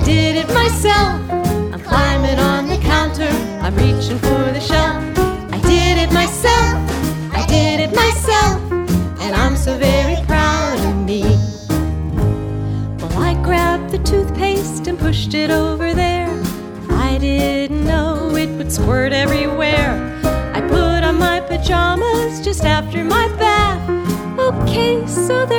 did it myself. I'm climbing on the counter, I'm reaching for the shelf. I did it myself, I did it myself, and I'm so very proud of me. Well, I grabbed the toothpaste and pushed it over there. I didn't know it would squirt everywhere. I put on my pajamas just after my bath. Okay, so there